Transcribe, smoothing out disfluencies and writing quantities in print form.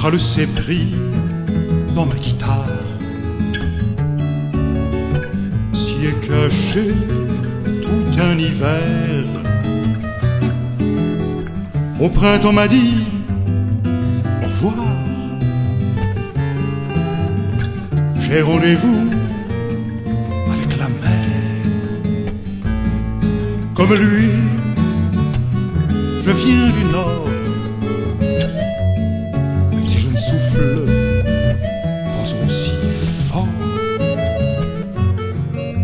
sera le sépris dans ma guitare. S'y est caché tout un hiver. Au printemps m'a dit au revoir. J'ai rendez-vous avec la mer. Comme lui, je viens du nord.